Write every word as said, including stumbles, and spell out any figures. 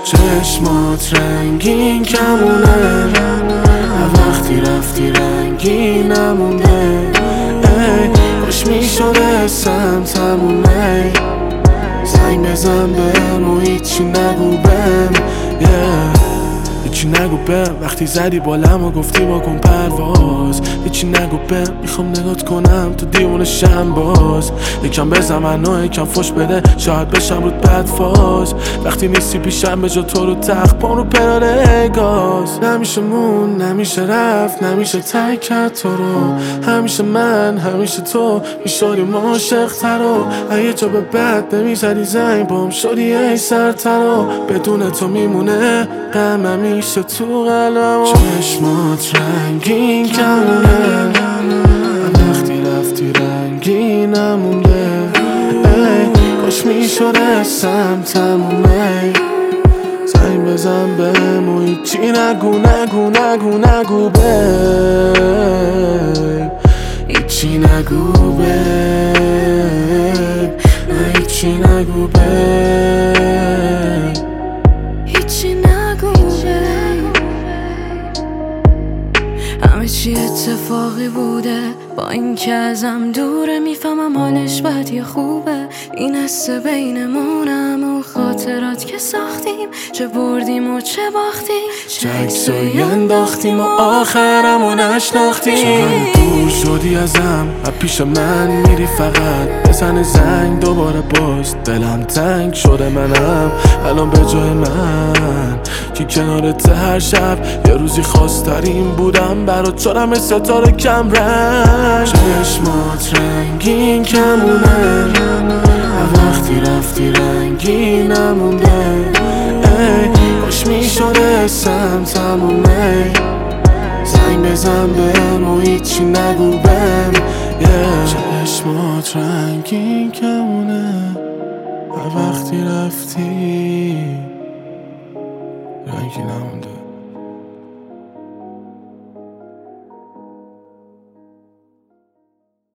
چشمات رنگین کمونه، وقتی رفتی رنگی نمونده. ای کاش میشد اسم تمومه، زنگ بزن بهم و هیچی نگو بهم yeah. هیچی نگو بهم وقتی زدی بالم و گفتی بکن پرواز. هیچی نگو بهم میخوام نگات کنم تو دیوونه شم باز. یکم بزن منو یکم فش بده شاید بشم رود بد فاز. وقتی نیستی پیشم به جا تو رو تخت پام رو پراره گاز. نمیشه مون نمیشه رفت نمیشه ترک کرد تو رو. همیشه من همیشه تو میشدیم عاشق ترا. اگه جا به بد نمیزدی زنگ بام شدی ای سرترا. بدون تو میمونه غم همیشه تو قلبم. چشمات رنگین کمونه، وقتی رفتی رنگی نمونده. ای کاش میشد اسم تمومه، زنگ بزن بهم و هیچی نگو نگو نگو نگو بهم. هیچی نگو بهم، هیچی نگو بهم. هیچی نگو بهم. همه چی اتفاقی بوده، با اینکه ازم دوره میفهمم حالش بد یا خوبه. این حس بینمونم و خاطرات که ساختیم، چه بردیم و چه باختیم، چه عکسایی انداختیم و آخرمو نشناختیم. چقدر دور شدی ازم از پیش من میری فقط بزن زنگ دوباره باز. دلم تنگ شده منم الان به جای من که کنارت هر شب یه روزی خواسترین بودم برات شدم مثل ستاره کم رنگ. چشمات رنگین کمونه، وقتی رفتی رنگی نمونده. ای کاش میشد اسم تمومه، زنگ بزن بهم و هیچی نگو بهم yeah. چشمات رنگین کمونه، وقتی رفتی رنگی نمونده.